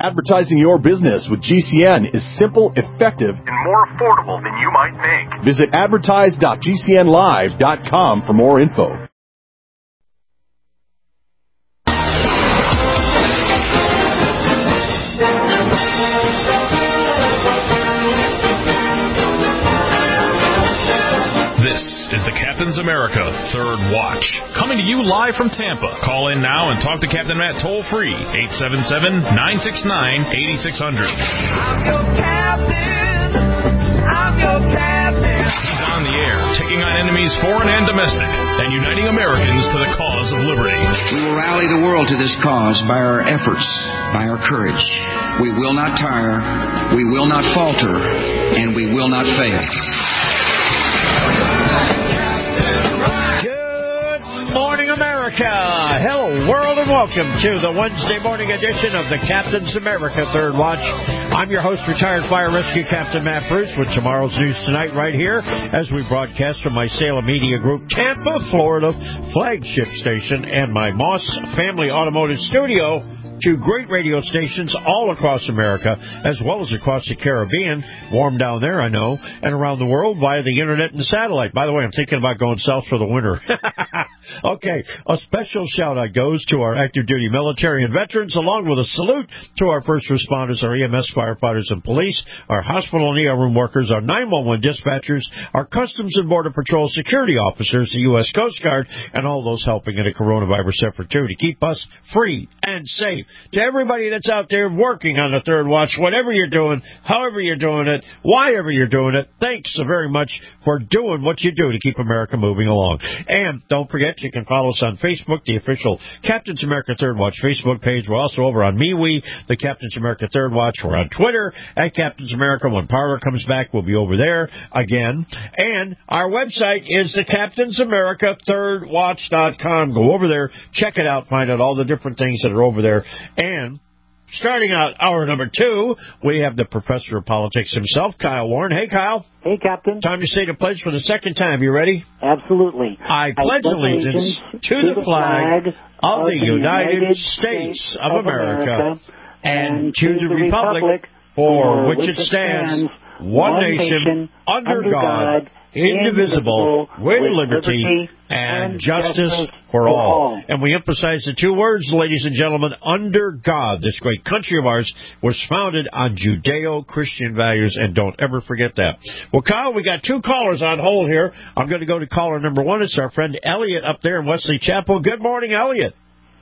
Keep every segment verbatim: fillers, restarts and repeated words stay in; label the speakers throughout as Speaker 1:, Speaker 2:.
Speaker 1: Advertising your business with G C N is simple, effective, and more affordable than you might think. Visit advertise dot g c n live dot com for more info.
Speaker 2: This is the Captain's America Third Watch, coming to you live from Tampa. Call in now and talk to Captain Matt toll-free, eight seven seven, nine six nine, eight six zero zero.
Speaker 3: I'm your captain. I'm your captain.
Speaker 2: He's on the air, taking on enemies foreign and domestic, and uniting Americans to the cause of liberty.
Speaker 4: We will rally the world to this cause by our efforts, by our courage. We will not tire, we will not falter, and we will not fail.
Speaker 5: Good morning, America. Hello, world, and welcome to the Wednesday morning edition of the Captain's America Third Watch. I'm your host, retired fire rescue Captain Matt Bruce, with tomorrow's news tonight right here as we broadcast from my Salem Media Group, Tampa, Florida flagship station and my Moss Family Automotive Studio. Two great radio stations all across America, as well as across the Caribbean. Warm down there, I know, and around the world via the internet and satellite. By the way, I'm thinking about going south for the winter. Okay, a special shout-out goes to our active duty military and veterans, along with a salute to our first responders, our E M S firefighters and police, our hospital and E R room workers, our nine one one dispatchers, our Customs and Border Patrol security officers, the U S Coast Guard, and all those helping in a coronavirus effort, too, to keep us free and safe. To everybody that's out there working on the Third Watch, whatever you're doing, however you're doing it, why ever you're doing it, thanks so very much for doing what you do to keep America moving along. And don't forget, you can follow us on Facebook, the official Captain's America Third Watch Facebook page. We're also over on MeWe, the Captain's America Third Watch. We're on Twitter at Captain's America. When Parler comes back, we'll be over there again. And our website is the Captain's America Third Watch dot com. Go over there, check it out, find out all the different things that are over there. And starting out hour number two, we have the professor of politics himself, Kyle Warren. Hey, Kyle.
Speaker 6: Hey, Captain.
Speaker 5: Time to say the pledge for the second time. You ready?
Speaker 6: Absolutely.
Speaker 5: I pledge allegiance to the flag of the United States of America and to the republic for which it stands, one nation, under God, indivisible, with liberty and justice for all. And we emphasize the two words, ladies and gentlemen, under God. This great country of ours was founded on Judeo-Christian values, and don't ever forget that. Well, Kyle, we got two callers on hold here. I'm going to go to caller number one. It's our friend Elliot up there in Wesley Chapel. Good morning, Elliot.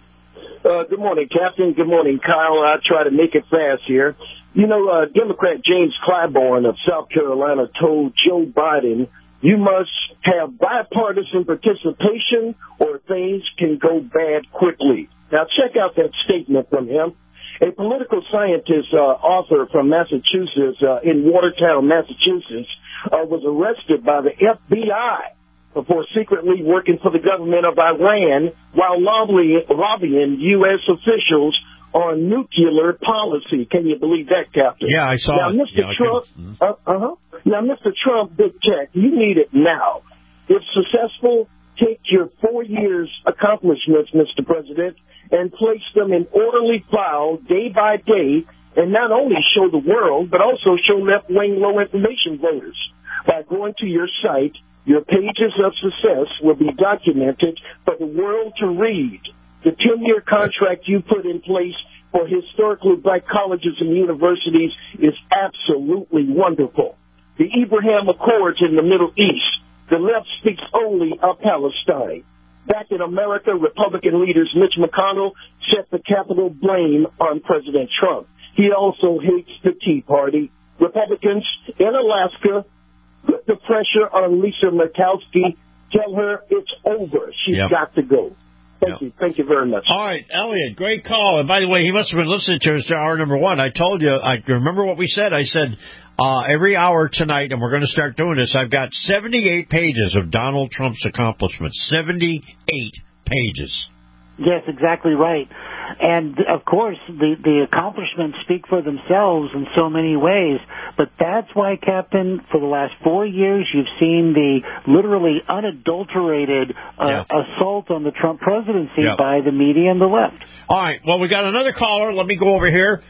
Speaker 7: Uh, good morning, Captain. Good morning, Kyle. I'll try to make it fast here. You know, uh, Democrat James Clyburn of South Carolina told Joe Biden, you must have bipartisan participation or things can go bad quickly. Now, check out that statement from him. A political scientist, uh, author from Massachusetts, uh, in Watertown, Massachusetts, uh, was arrested by the F B I before secretly working for the government of Iran while lobbying, lobbying U S officials on nuclear policy. Can you believe that, Captain?
Speaker 5: Yeah, I saw
Speaker 7: now,
Speaker 5: it.
Speaker 7: Mister
Speaker 5: Yeah,
Speaker 7: Trump,
Speaker 5: mm-hmm.
Speaker 7: uh, uh-huh. Now, Mister Trump, big check, you need it now. If successful, take your four years accomplishments, Mister President, and place them in orderly file day by day, and not only show the world, but also show left-wing low-information voters. By going to your site, your pages of success will be documented for the world to read. The ten-year contract you put in place for historically black colleges and universities is absolutely wonderful. The Abraham Accords in the Middle East, the left speaks only of Palestine. Back in America, Republican leaders Mitch McConnell set the capital blame on President Trump. He also hates the Tea Party. Republicans in Alaska put the pressure on Lisa Murkowski. Tell her it's over. She's
Speaker 5: Yep.
Speaker 7: got to go. Thank
Speaker 5: Yep.
Speaker 7: you. Thank you very much.
Speaker 5: All right, Elliot, great call. And by the way, he must have been listening to us to hour number one. I told you, I remember what we said. I said uh, every hour tonight, and we're going to start doing this, I've got seventy-eight pages of Donald Trump's accomplishments. seventy-eight pages.
Speaker 6: Yes, exactly right. And, of course, the, the accomplishments speak for themselves in so many ways. But that's why, Captain, for the last four years, you've seen the literally unadulterated uh,
Speaker 5: yeah.
Speaker 6: assault on the Trump presidency
Speaker 5: yeah.
Speaker 6: by the media and the left.
Speaker 5: All right. Well, we got another caller. Let me go over here.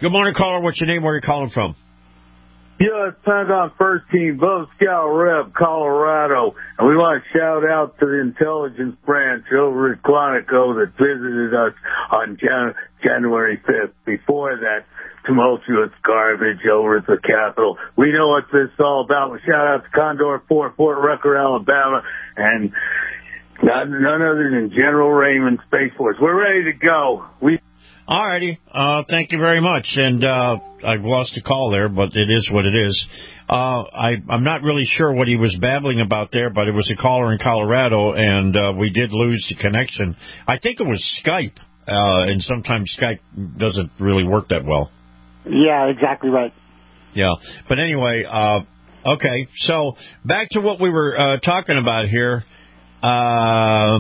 Speaker 5: Good morning, caller. What's your name? Where are you calling from?
Speaker 8: U S Pentagon First Team, Bo Scout Rep, Colorado. And we want to shout out to the intelligence branch over at Quantico that visited us on Jan- January fifth. Before that tumultuous garbage over at the Capitol. We know what this is all about. We shout out to Condor Fort, Fort Rucker, Alabama, and none, none other than General Raymond Space Force. We're ready to go. We
Speaker 5: All righty. Uh, thank you very much. And uh, I've lost a call there, but it is what it is. Uh, I, I'm not really sure what he was babbling about there, but it was a caller in Colorado, and uh, we did lose the connection. I think it was Skype, uh, and sometimes Skype doesn't really work that well.
Speaker 6: Yeah, exactly right.
Speaker 5: Yeah. But anyway, uh, okay. So back to what we were uh, talking about here. Uh,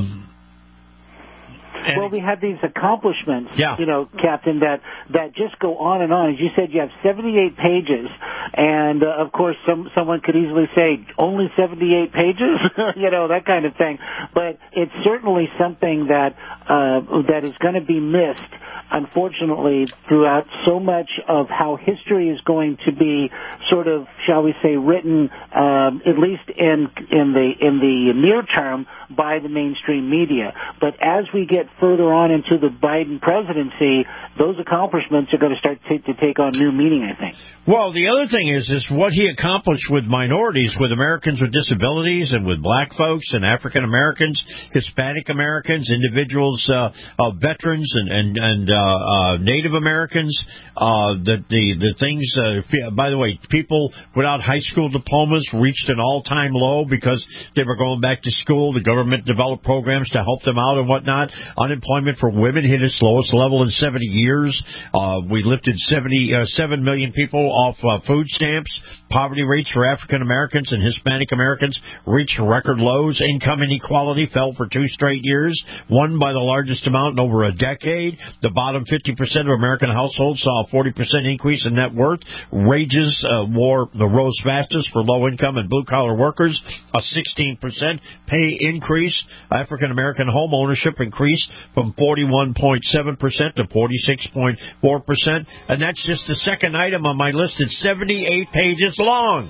Speaker 6: Well, we have these accomplishments,
Speaker 5: yeah.
Speaker 6: you know, Captain, that, that just go on and on. As you said, you have seventy-eight pages, and, uh, of course, some someone could easily say, only seventy-eight pages? you know, that kind of thing. But it's certainly something that uh, that is going to be missed, unfortunately, throughout so much of how history is going to be sort of, shall we say, written, um, at least in in the in the near term, by the mainstream media. But as we get further on into the Biden presidency, those accomplishments are going to start to, to take on new meaning, I think.
Speaker 5: Well, the other thing is, is what he accomplished with minorities, with Americans with disabilities and with black folks and African Americans, Hispanic Americans, individuals, uh, uh, veterans and, and, and uh, uh, Native Americans, uh, the, the, the things, uh, by the way, people without high school diplomas reached an all-time low because they were going back to school. The government developed programs to help them out and whatnot. Unemployment for women hit its lowest level in seventy years. Uh, we lifted seventy-seven million people off uh, food stamps. Poverty rates for African Americans and Hispanic Americans reached record lows. Income inequality fell for two straight years, one by the largest amount in over a decade. The bottom fifty percent of American households saw a forty percent increase in net worth. Wages uh, wore the rose fastest for low-income and blue-collar workers, a sixteen percent pay increase. African American home ownership increased from forty-one point seven percent to forty-six point four percent. And that's just the second item on my list. It's seventy-eight pages long.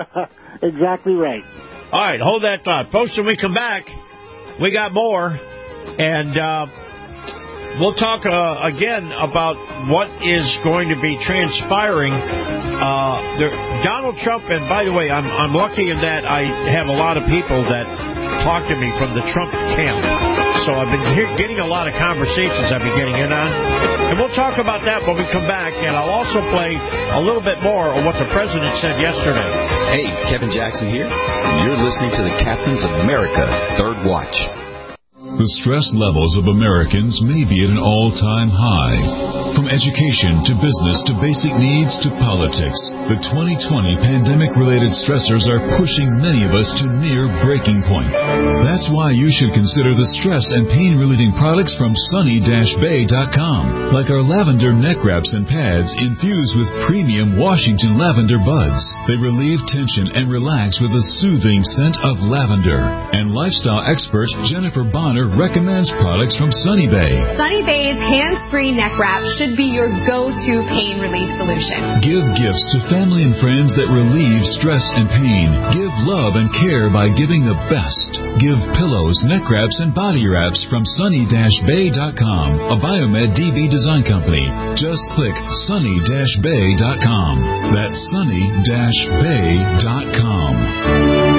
Speaker 6: Exactly right.
Speaker 5: All right, hold that thought. Folks, when we come back, we got more. And uh, we'll talk uh, again about what is going to be transpiring. Uh, there, Donald Trump, and by the way, I'm, I'm lucky in that I have a lot of people that talk to me from the Trump camp. So I've been he- getting a lot of conversations I've been getting in on. And we'll talk about that when we come back. And I'll also play a little bit more of what the president said yesterday.
Speaker 9: Hey, Kevin Jackson here. You're listening to the Captains of America Third Watch.
Speaker 10: The stress levels of Americans may be at an all-time high. From education to business to basic needs to politics, the twenty twenty pandemic-related stressors are pushing many of us to near breaking point. That's why you should consider the stress and pain-relieving products from sunny dash bay dot com, like our lavender neck wraps and pads infused with premium Washington lavender buds. They relieve tension and relax with a soothing scent of lavender. And lifestyle expert Jennifer Bonner recommends products from Sunny Bay.
Speaker 11: Sunny Bay's hands-free neck wrap should be your go-to pain relief solution.
Speaker 10: Give gifts to family and friends that relieve stress and pain. Give love and care by giving the best. Give pillows, neck wraps, and body wraps from sunny dash bay dot com, a Biomed D B design company. Just click sunny dash bay dot com. That's sunny dash bay dot com.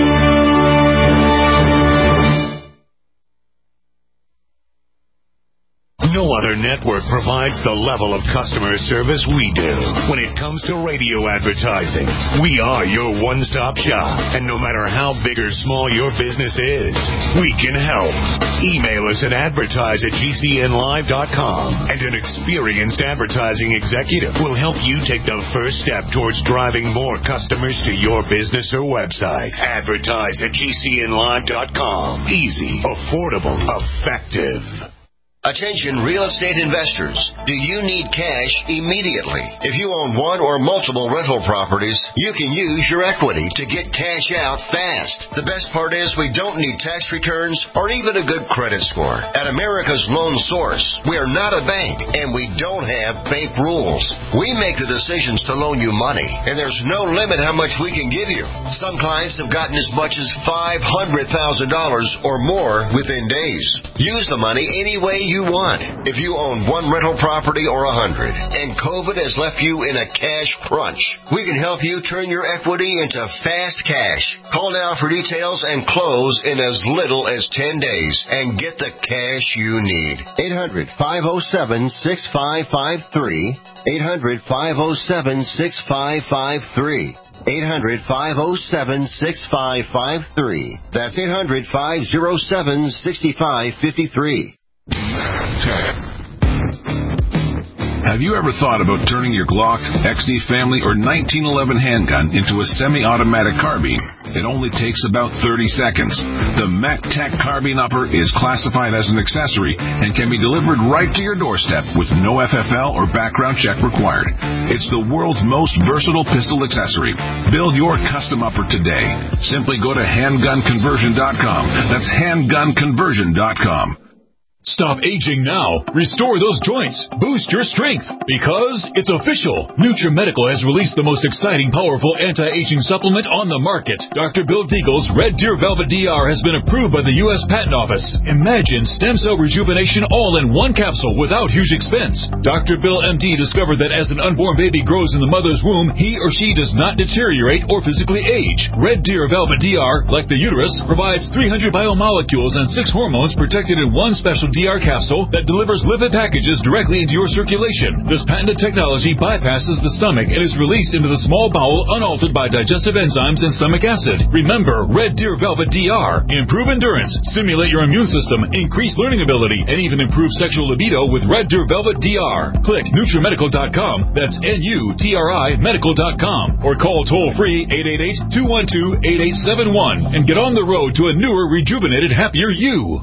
Speaker 12: No other network provides the level of customer service we do. When it comes to radio advertising, we are your one-stop shop. And no matter how big or small your business is, we can help. Email us at advertise at G C N live dot com, and an experienced advertising executive will help you take the first step towards driving more customers to your business or website. Advertise at G C N live dot com. Easy, affordable, effective.
Speaker 13: Attention real estate investors. Do you need cash immediately? If you own one or multiple rental properties, you can use your equity to get cash out fast. The best part is we don't need tax returns or even a good credit score. At America's Loan Source, we are not a bank and we don't have bank rules. We make the decisions to loan you money, and there's no limit how much we can give you. Some clients have gotten as much as five hundred thousand dollars or more within days. Use the money any way you want. If you own one rental property or a hundred, and COVID has left you in a cash crunch, we can help you turn your equity into fast cash. Call now for details and close in as little as ten days and get the cash you need. eight hundred, five oh seven, six five five three. eight hundred, five oh seven, six five five three. eight hundred, five oh seven, six five five three. That's eight hundred, five oh seven, six five five three.
Speaker 14: Have you ever thought about turning your Glock, X D Family, or nineteen eleven handgun into a semi-automatic carbine? It only takes about thirty seconds. The MacTac Carbine Upper is classified as an accessory and can be delivered right to your doorstep with no F F L or background check required. It's the world's most versatile pistol accessory. Build your custom upper today. Simply go to handgun conversion dot com. That's handgun conversion dot com.
Speaker 1: Stop aging now. Restore those joints. Boost your strength. Because it's official. NutriMedical has released the most exciting, powerful anti-aging supplement on the market. Doctor Bill Deagle's Red Deer Velvet D R has been approved by the U S Patent Office. Imagine stem cell rejuvenation all in one capsule without huge expense. Doctor Bill M D discovered that as an unborn baby grows in the mother's womb, he or she does not deteriorate or physically age. Red Deer Velvet D R, like the uterus, provides three hundred biomolecules and six hormones protected in one special D R capsule that delivers lipid packages directly into your circulation. This patented technology bypasses the stomach and is released into the small bowel unaltered by digestive enzymes and stomach acid. Remember, Red Deer Velvet D R. Improve endurance, stimulate your immune system, increase learning ability, and even improve sexual libido with Red Deer Velvet D R. Click NutriMedical dot com. That's N U T R I medical dot com. Or call toll-free eight eight eight, two one two, eight eight seven one and get on the road to a newer, rejuvenated, happier you.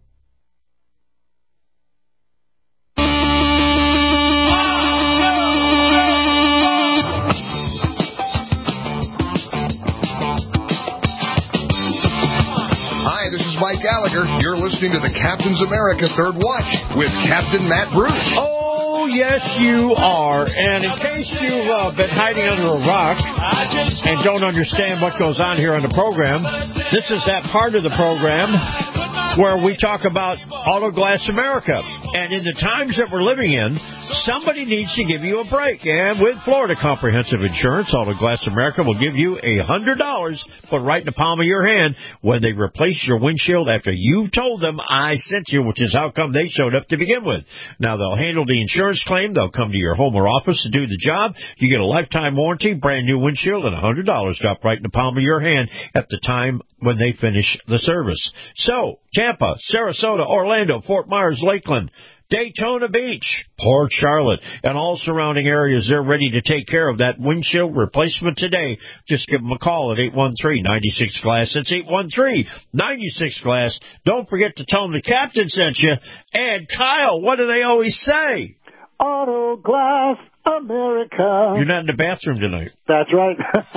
Speaker 15: Mike Gallagher. You're listening to the Captain's America Third Watch with Captain Matt Bruce.
Speaker 5: Oh, yes, you are. And in case you've uh, been hiding under a rock and don't understand what goes on here on the program, this is that part of the program where we talk about Auto Glass America. And in the times that we're living in, somebody needs to give you a break. And with Florida Comprehensive Insurance, Auto Glass America will give you one hundred dollars put right in the palm of your hand when they replace your windshield after you've told them I sent you, which is how come they showed up to begin with. Now, they'll handle the insurance claim. They'll come to your home or office to do the job. You get a lifetime warranty, brand new windshield, and one hundred dollars dropped right in the palm of your hand at the time when they finish the service. So, Tampa, Sarasota, Orlando, Fort Myers, Lakeland, Daytona Beach, Port Charlotte, and all surrounding areas, they're ready to take care of that windshield replacement today. Just give them a call at eight one three, nine six, glass. That's eight one three, nine six, glass. Don't forget to tell them the captain sent you. And, Kyle, what do they always say?
Speaker 6: Auto Glass America.
Speaker 5: You're not in the bathroom tonight.
Speaker 6: That's right.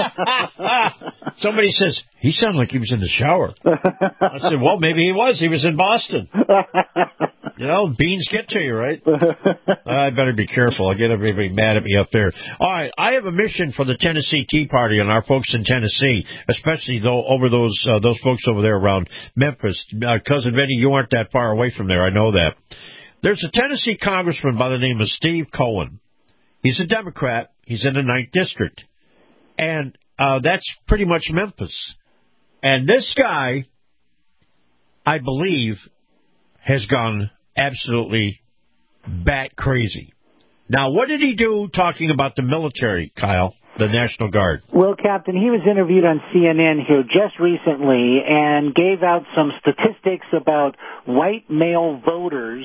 Speaker 5: Somebody says, he sounded like he was in the shower. I said, well, maybe he was. He was in Boston. You know, beans get to you, right? I better be careful. I'll get everybody mad at me up there. All right, I have a mission for the Tennessee Tea Party and our folks in Tennessee, especially though over those uh, those folks over there around Memphis. Uh, Cousin Vinny, you aren't that far away from there. I know that. There's a Tennessee congressman by the name of Steve Cohen. He's a Democrat. He's in the ninth District. And uh, that's pretty much Memphis. And this guy, I believe, has gone absolutely bat crazy. Now, what did he do talking about the military, Kyle, the National Guard?
Speaker 6: Well, Captain, he was interviewed on C N N here just recently and gave out some statistics about white male voters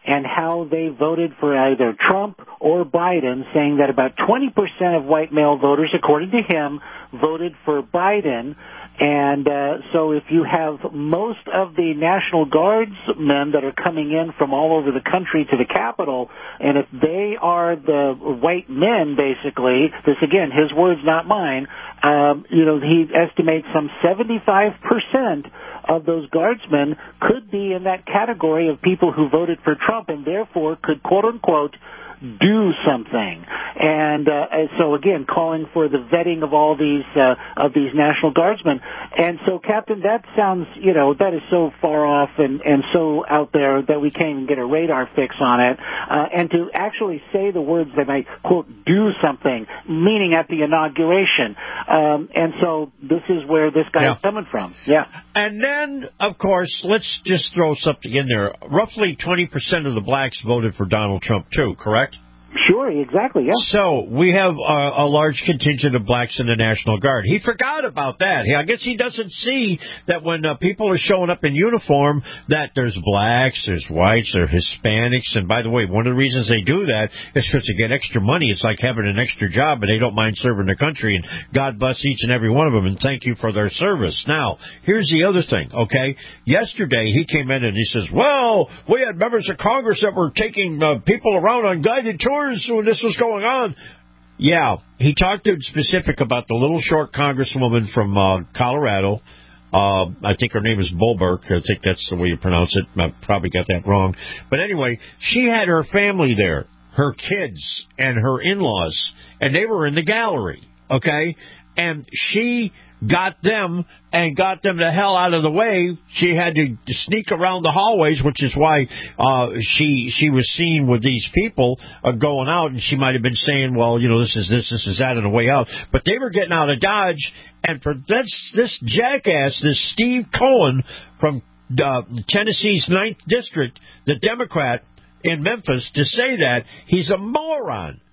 Speaker 6: and how they voted for either Trump or Biden, saying that about twenty percent of white male voters, according to him, voted for Biden. And uh, so if you have most of the National Guardsmen that are coming in from all over the country to the Capitol, and if they are the white men, basically, this again, his words, not mine, um, you know, he estimates some seventy-five percent of those guardsmen could be in that category of people who voted for Trump and therefore could, quote-unquote, do something. And uh, so, again, calling for the vetting of all these uh, of these National Guardsmen. And so, Captain, that sounds, you know, that is so far off and, and so out there that we can't even get a radar fix on it. Uh, and to actually say the words that might, quote, do something, meaning at the inauguration. Um, and so this is where this guy
Speaker 5: yeah.
Speaker 6: is coming from. Yeah.
Speaker 5: And then, of course, let's just throw something in there. Roughly twenty percent of the blacks voted for Donald Trump, too, correct?
Speaker 6: Sure, exactly, yeah.
Speaker 5: So we have a, a large contingent of blacks in the National Guard. He forgot about that. I guess he doesn't see that when uh, people are showing up in uniform that there's blacks, there's whites, there's Hispanics. And by the way, one of the reasons they do that is because they get extra money. It's like having an extra job, and they don't mind serving their country. And God bless each and every one of them, and thank you for their service. Now, here's the other thing, okay? Yesterday, he came in and he says, well, we had members of Congress that were taking uh, people around on guided tours when this was going on. Yeah, he talked in specific about the little short congresswoman from uh, Colorado. Uh, I think her name is Boebert. I think that's the way you pronounce it. I probably got that wrong. But anyway, she had her family there, her kids and her in-laws, and they were in the gallery, okay? And she got them and got them the hell out of the way. She had to sneak around the hallways, which is why uh, she she was seen with these people uh, going out, and she might have been saying, well, you know, this is this, this is that on the way out. But they were getting out of Dodge, and for this, this jackass, this Steve Cohen from uh, Tennessee's ninth District, the Democrat in Memphis, to say that, he's a moron.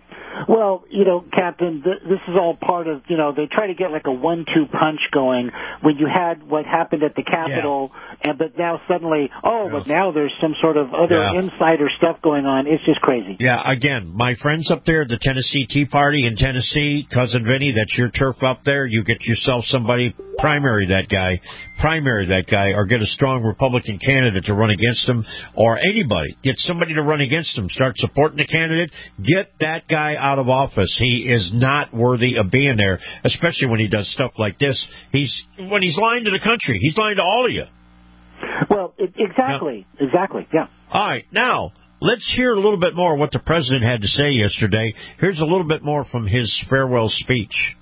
Speaker 6: Well, you know, Captain, th- this is all part of, you know, they try to get like a one two punch going when you had what happened at the Capitol, yeah. and but now suddenly, oh, yeah. but now there's some sort of other yeah. insider stuff going on. It's just crazy.
Speaker 5: Yeah, again, my friends up there, the Tennessee Tea Party in Tennessee, Cousin Vinny, that's your turf up there. You get yourself somebody, primary that guy, primary that guy, or get a strong Republican candidate to run against him, or anybody. Get somebody to run against him. Start supporting the candidate. Get that guy out of office. He is not worthy of being there, especially when he does stuff like this. He's when he's lying to the country. He's lying to all of you.
Speaker 6: Well, it, exactly, yeah. exactly, yeah.
Speaker 5: All right, now let's hear a little bit more what the president had to say yesterday. Here's a little bit more from his farewell speech.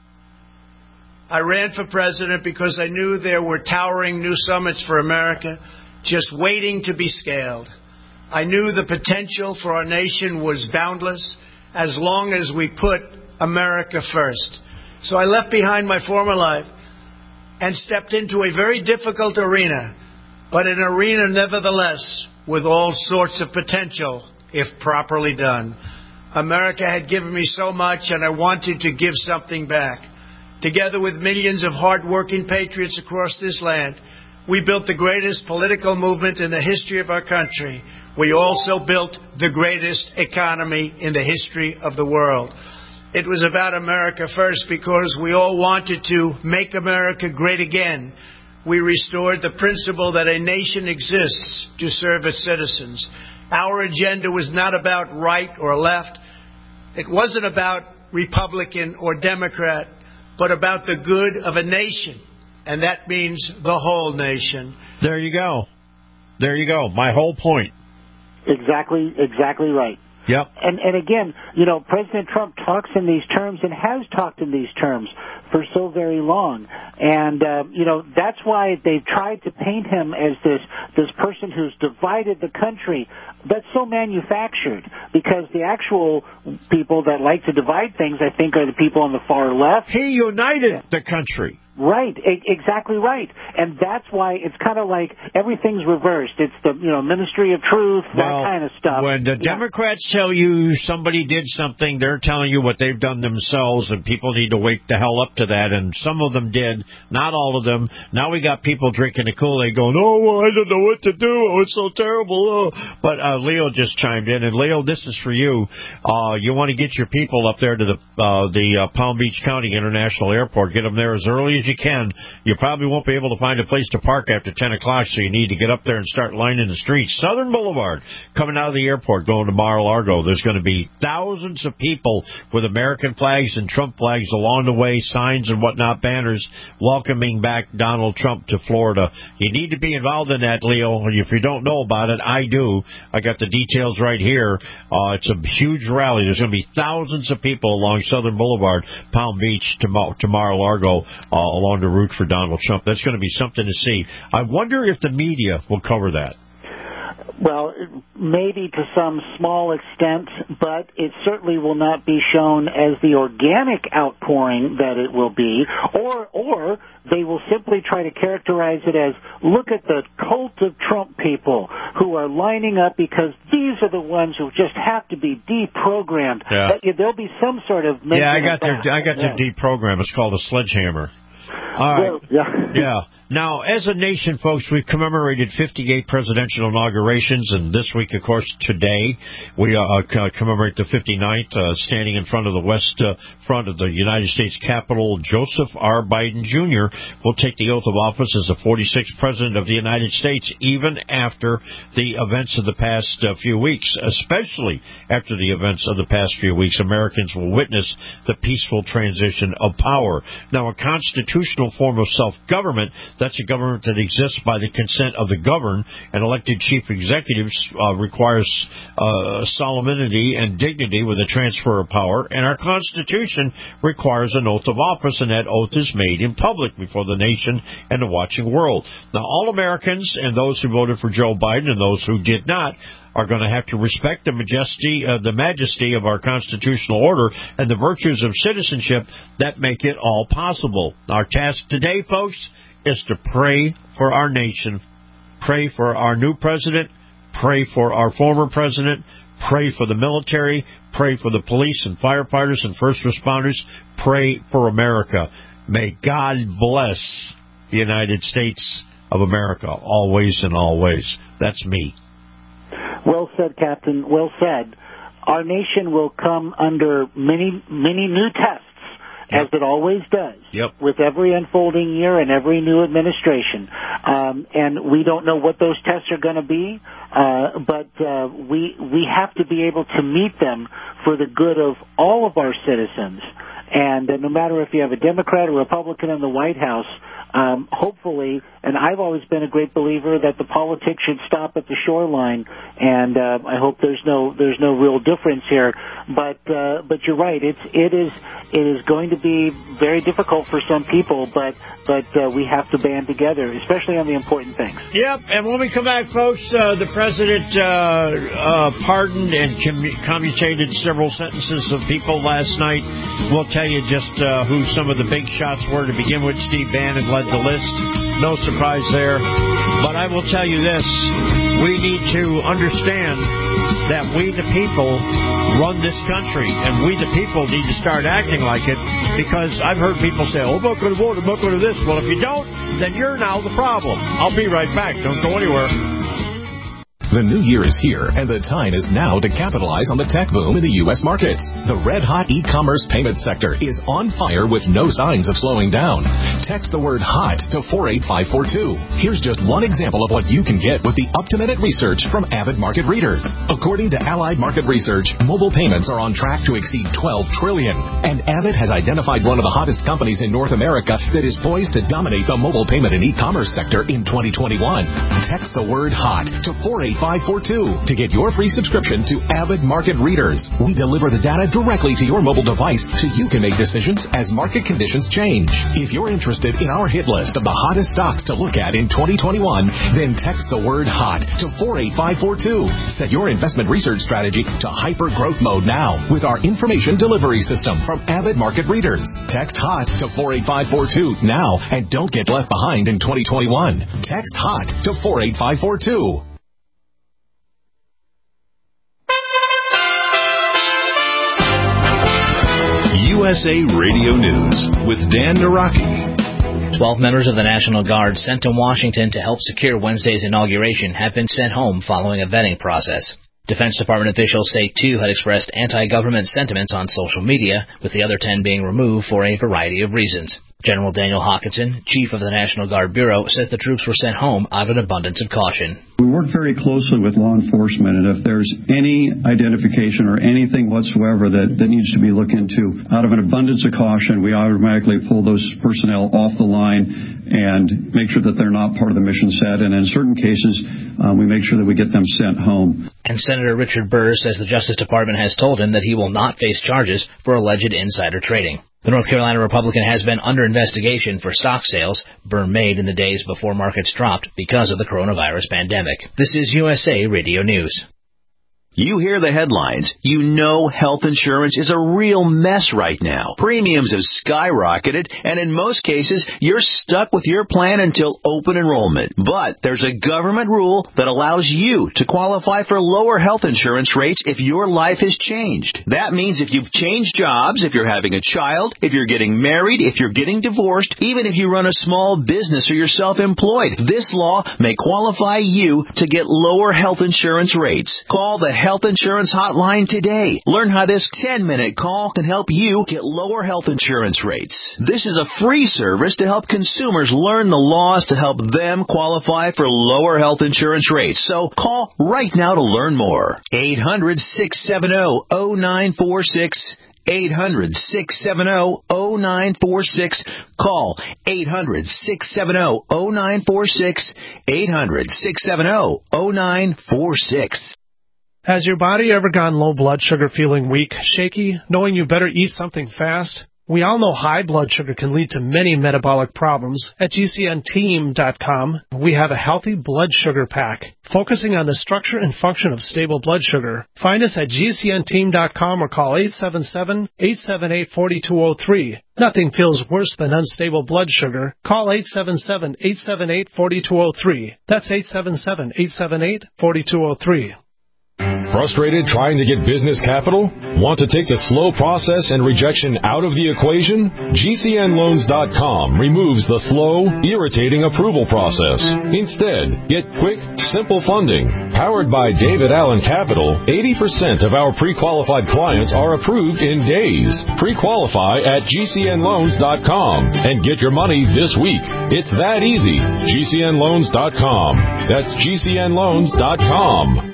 Speaker 16: I ran for president because I knew there were towering new summits for America just waiting to be scaled. I knew the potential for our nation was boundless as long as we put America first. So I left behind my former life and stepped into a very difficult arena, but an arena nevertheless with all sorts of potential if properly done. America had given me so much, and I wanted to give something back. Together with millions of hard-working patriots across this land, we built the greatest political movement in the history of our country. We also built the greatest economy in the history of the world. It was about America first because we all wanted to make America great again. We restored the principle that a nation exists to serve its citizens. Our agenda was not about right or left. It wasn't about Republican or Democrat, but about the good of a nation, and that means the whole nation.
Speaker 5: There you go. There you go. My whole point.
Speaker 6: Exactly, exactly right.
Speaker 5: Yep.
Speaker 6: And and again, you know, President Trump talks in these terms and has talked in these terms for so very long. And, uh, you know, that's why they've tried to paint him as this, this person who's divided the country. That's so manufactured because the actual people that like to divide things, I think, are the people on the far left.
Speaker 5: He united the country.
Speaker 6: Right, e- exactly right. And that's why it's kind of like everything's reversed. It's the, you know, Ministry of Truth,
Speaker 5: well,
Speaker 6: that kind of stuff.
Speaker 5: When the
Speaker 6: yeah.
Speaker 5: Democrats tell you somebody did something, they're telling you what they've done themselves, and people need to wake the hell up to that, and some of them did, not all of them. Now we got people drinking the Kool-Aid going, oh, well, I don't know what to do, oh, it's so terrible. Oh. But uh, Leo just chimed in, and Leo, this is for you. Uh, you want to get your people up there to the, uh, the uh, Palm Beach County International Airport, get them there as early as you can. You probably won't be able to find a place to park after ten o'clock, so you need to get up there and start lining the streets. Southern Boulevard, coming out of the airport, going to Mar-a-Lago. There's going to be thousands of people with American flags and Trump flags along the way, signs and whatnot, banners welcoming back Donald Trump to Florida. You need to be involved in that, Leo. If you don't know about it, I do. I got the details right here. Uh, it's a huge rally. There's going to be thousands of people along Southern Boulevard, Palm Beach to, to Mar-a-Lago, uh, along the route for Donald Trump. That's going to be something to see. I wonder if the media will cover that.
Speaker 6: Well, maybe to some small extent, but it certainly will not be shown as the organic outpouring that it will be, or or they will simply try to characterize it as, look at the cult of Trump people who are lining up because these are the ones who just have to be deprogrammed.
Speaker 5: Yeah.
Speaker 6: There'll be some sort of...
Speaker 5: Yeah, I got their, I got
Speaker 6: yeah.
Speaker 5: their deprogram. It's called a sledgehammer. All right.
Speaker 6: Well, yeah.
Speaker 5: yeah. Now, as a nation, folks, we've commemorated fifty-eight presidential inaugurations, and this week, of course, today, we uh, commemorate the fifty-ninth, uh, standing in front of the west uh, front of the United States Capitol. Joseph R. Biden Junior will take the oath of office as the forty-sixth president of the United States, even after the events of the past uh, few weeks, especially after the events of the past few weeks. Americans will witness the peaceful transition of power. Now, a constitutional form of self-government, that's a government that exists by the consent of the governed, and elected chief executives uh, requires uh, solemnity and dignity with a transfer of power, and our Constitution requires an oath of office, and that oath is made in public before the nation and the watching world. Now, all Americans, and those who voted for Joe Biden and those who did not, are going to have to respect the majesty, uh, the majesty of our constitutional order and the virtues of citizenship that make it all possible. Our task today, folks, is to pray for our nation, pray for our new president, pray for our former president, pray for the military, pray for the police and firefighters and first responders, pray for America. May God bless the United States of America, always and always. That's me.
Speaker 6: Well said, Captain. Well said. Our nation will come under many, many new tests, as it always does,
Speaker 5: yep.
Speaker 6: with every unfolding year and every new administration. Um, and we don't know what those tests are going to be, uh, but uh, we we have to be able to meet them for the good of all of our citizens. And uh, no matter if you have a Democrat or Republican in the White House, um, hopefully, and I've always been a great believer that the politics should stop at the shoreline, and uh, I hope there's no there's no real difference here. But uh, but you're right, it's it is it is going to be very difficult for some people, but but uh, we have to band together, especially on the important things.
Speaker 5: Yep, and when we come back, folks, uh, the president uh, uh, pardoned and commu- commutated several sentences of people last night. We'll tell you just uh, who some of the big shots were to begin with. Steve Bannon led the list. No surprise there. But I will tell you this. We need to understand that we the people run this country, and we the people need to start acting like it, because I've heard people say, oh, I'm not going to vote, I'm not going to this. Well, if you don't, then you're now the problem. I'll be right back. Don't go anywhere.
Speaker 17: The new year is here, and the time is now to capitalize on the tech boom in the U S markets. The red-hot e-commerce payment sector is on fire with no signs of slowing down. Text the word HOT to four eight five four two. Here's just one example of what you can get with the up-to-minute research from Avid Market Readers. According to Allied Market Research, mobile payments are on track to exceed twelve trillion dollars, and Avid has identified one of the hottest companies in North America that is poised to dominate the mobile payment and e-commerce sector in twenty twenty-one. Text the word HOT to four eight five four two to get your free subscription to Avid Market Readers. We deliver the data directly to your mobile device so you can make decisions as market conditions change. If you're interested in our hit list of the hottest stocks to look at in twenty twenty-one, then text the word HOT to four eight five four two. Set your investment research strategy to hyper growth mode now with our information delivery system from Avid Market Readers. Text HOT to four eight five four two now and don't get left behind in twenty twenty-one. Text HOT to four eight five four two.
Speaker 18: U S A Radio News with Dan Naraki.
Speaker 19: Twelve members of the National Guard sent to Washington to help secure Wednesday's inauguration have been sent home following a vetting process. Defense Department officials say two had expressed anti-government sentiments on social media, with the other ten being removed for a variety of reasons. General Daniel Hawkinson, chief of the National Guard Bureau, says the troops were sent home out of an abundance of caution.
Speaker 20: We work very closely with law enforcement, and if there's any identification or anything whatsoever that, that needs to be looked into, out of an abundance of caution, we automatically pull those personnel off the line and make sure that they're not part of the mission set. And in certain cases, um, we make sure that we get them sent home.
Speaker 19: And Senator Richard Burr says the Justice Department has told him that he will not face charges for alleged insider trading. The North Carolina Republican has been under investigation for stock sales Burr made in the days before markets dropped because of the coronavirus pandemic. This is U S A Radio News.
Speaker 21: You hear the headlines. You know health insurance is a real mess right now. Premiums have skyrocketed, and in most cases, you're stuck with your plan until open enrollment. But there's a government rule that allows you to qualify for lower health insurance rates if your life has changed. That means if you've changed jobs, if you're having a child, if you're getting married, if you're getting divorced, even if you run a small business or you're self-employed, this law may qualify you to get lower health insurance rates. Call the Health Insurance Hotline today. Learn how this ten-minute call can help you get lower health insurance rates. This is a free service to help consumers learn the laws to help them qualify for lower health insurance rates. So call right now to learn more. eight hundred, six seven zero, zero nine four six. eight hundred, six seven zero, zero nine four six. Call eight hundred, six seven zero, zero nine four six. eight hundred, six seven zero, zero nine four six.
Speaker 22: Has your body ever gone low blood sugar, feeling weak, shaky, knowing you better eat something fast? We all know high blood sugar can lead to many metabolic problems. At G C N team dot com, we have a healthy blood sugar pack, focusing on the structure and function of stable blood sugar. Find us at G C N team dot com or call eight seven seven, eight seven eight, four two zero three. Nothing feels worse than unstable blood sugar. Call eight seven seven, eight seven eight, four two zero three. That's eight seven seven, eight seven eight, four two zero three.
Speaker 23: Frustrated trying to get business capital? Want to take the slow process and rejection out of the equation? G C N loans dot com removes the slow, irritating approval process. Instead, get quick, simple funding. Powered by David Allen Capital, eighty percent of our pre-qualified clients are approved in days. Pre-qualify at G C N loans dot com and get your money this week. It's that easy. G C N loans dot com. That's G C N loans dot com.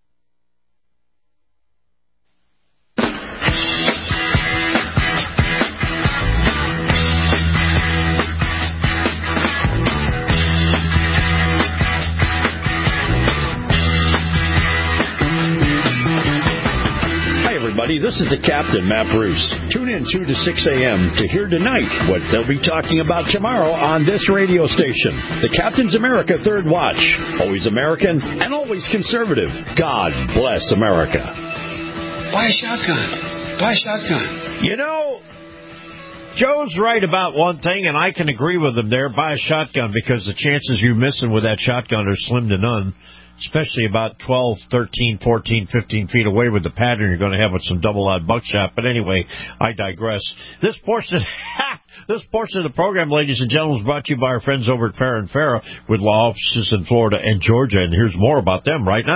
Speaker 5: This is the Captain, Matt Bruce. Tune in two to six a.m. to hear tonight what they'll be talking about tomorrow on this radio station. The Captain's America Third Watch. Always American and always conservative. God bless America.
Speaker 4: Buy a shotgun. Buy a shotgun.
Speaker 5: You know, Joe's right about one thing, and I can agree with him there. Buy a shotgun, because the chances you're missing with that shotgun are slim to none. Especially about twelve, thirteen, fourteen, fifteen feet away with the pattern you're going to have with some double-aught buckshot. But anyway, I digress. This portion, this portion of the program, ladies and gentlemen, is brought to you by our friends over at Farrah and Farrah with law offices in Florida and Georgia. And here's more about them right now.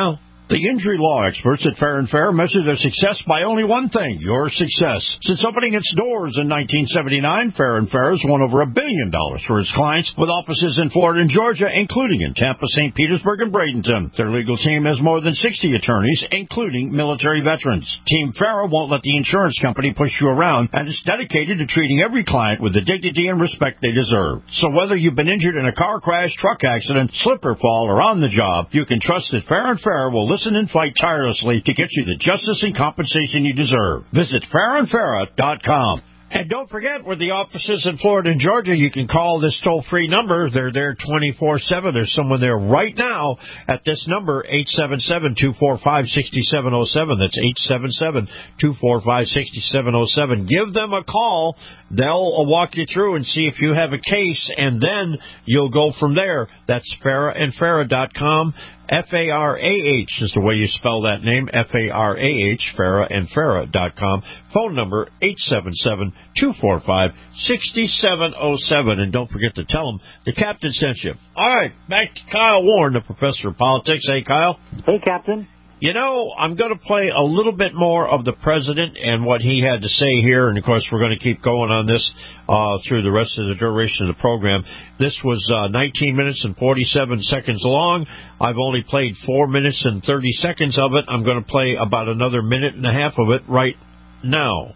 Speaker 5: The injury law experts at Fair and Fair measure their success by only one thing, your success. Since opening its doors in nineteen seventy-nine, Fair and Fair has won over a billion dollars for its clients with offices in Florida and Georgia, including in Tampa, Saint Petersburg, and Bradenton. Their legal team has more than sixty attorneys, including military veterans. Team Fair won't let the insurance company push you around and is dedicated to treating every client with the dignity and respect they deserve. So whether you've been injured in a car crash, truck accident, slip or fall, or on the job, you can trust that Fair and Fair will listen and fight tirelessly to get you the justice and compensation you deserve. Visit fair and fair dot com. And don't forget, with the offices in Florida and Georgia, you can call this toll-free number. They're there twenty-four seven. There's someone there right now at this number, eight seven seven, two four five, six seven zero seven. That's eight seven seven, two four five, six seven zero seven. Give them a call. They'll walk you through and see if you have a case, and then you'll go from there. That's fair and fair dot com. F A R A H is the way you spell that name, F A R A H, Farah and Farah dot com. Phone number eight seven seven, two four five, six seven zero seven. And don't forget to tell them the captain sent you. All right, back to Kyle Warren, the professor of politics. Hey, Kyle.
Speaker 6: Hey, Captain.
Speaker 5: You know, I'm going to play a little bit more of the president and what he had to say here. And, of course, we're going to keep going on this uh, through the rest of the duration of the program. This was uh, nineteen minutes and forty-seven seconds long. I've only played four minutes and thirty seconds of it. I'm going to play about another minute and a half of it right now.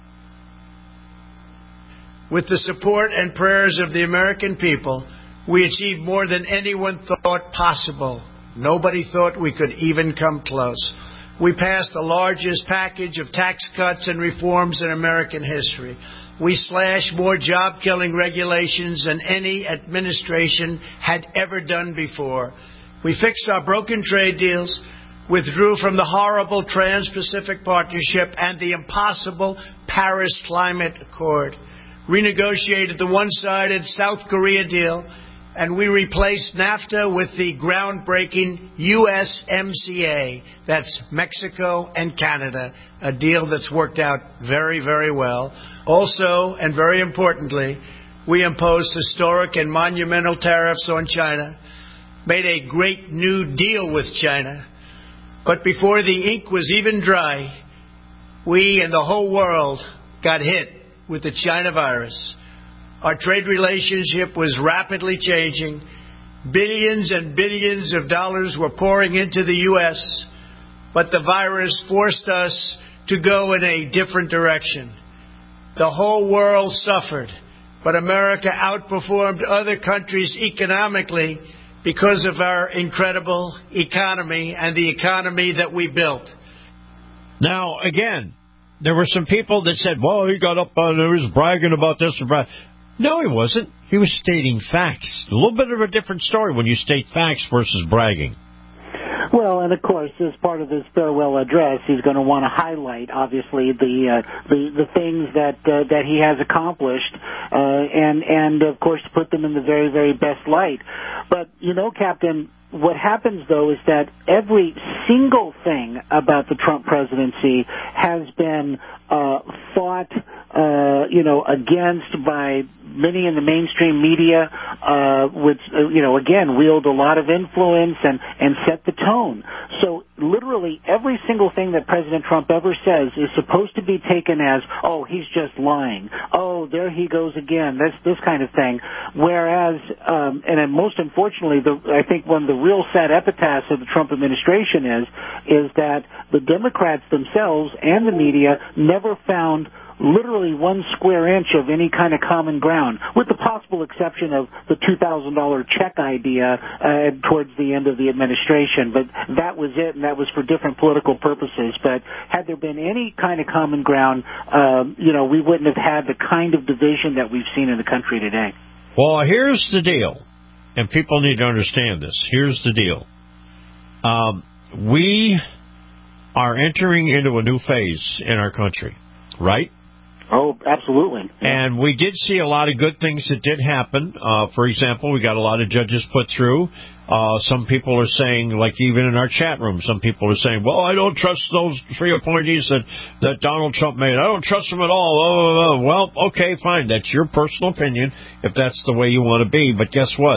Speaker 16: With the support and prayers of the American people, we achieved more than anyone thought possible. Nobody thought we could even come close. We passed the largest package of tax cuts and reforms in American history. We slashed more job-killing regulations than any administration had ever done before. We fixed our broken trade deals, withdrew from the horrible Trans-Pacific Partnership and the impossible Paris Climate Accord, renegotiated the one-sided South Korea deal, and we replaced NAFTA with the groundbreaking U S M C A. That's Mexico and Canada, a deal that's worked out very, very well. Also, and very importantly, we imposed historic and monumental tariffs on China, made a great new deal with China. But before the ink was even dry, we and the whole world got hit with the China virus. Our trade relationship was rapidly changing. Billions and billions of dollars were pouring into the U S, but the virus forced us to go in a different direction. The whole world suffered, but America outperformed other countries economically because of our incredible economy and the economy that we built.
Speaker 5: Now, again, there were some people that said, well, he got up and he was bragging about this and bragging. No, he wasn't. He was stating facts. A little bit of a different story when you state facts versus bragging.
Speaker 6: Well, and of course, as part of his farewell address, he's going to want to highlight, obviously, the uh, the, the things that uh, that he has accomplished, uh, and and of course, put them in the very, very best light. But you know, Captain, what happens though is that every single thing about the Trump presidency has been uh, fought, uh, you know, against by many in the mainstream media, uh, which, uh, you know, again, wield a lot of influence and, and set the tone. So literally every single thing that President Trump ever says is supposed to be taken as, oh, he's just lying. Oh, there he goes again. This, this kind of thing. Whereas, um, and then most unfortunately, the, I think one of the real sad epitaphs of the Trump administration is, is that the Democrats themselves and the media never found literally one square inch of any kind of common ground, with the possible exception of the two thousand dollars check idea uh, towards the end of the administration. But that was it, and that was for different political purposes. But had there been any kind of common ground, um, you know, we wouldn't have had the kind of division that we've seen in the country today.
Speaker 5: Well, here's the deal, and people need to understand this. Here's the deal. Um, we are entering into a new phase in our country, right?
Speaker 6: Oh, absolutely.
Speaker 5: And we did see a lot of good things that did happen. Uh, for example, we got a lot of judges put through. Uh, some people are saying, like even in our chat room, some people are saying, well, I don't trust those three appointees that, that Donald Trump made. I don't trust them at all. Oh, oh, oh. Well, okay, fine. That's your personal opinion if that's the way you want to be. But guess what?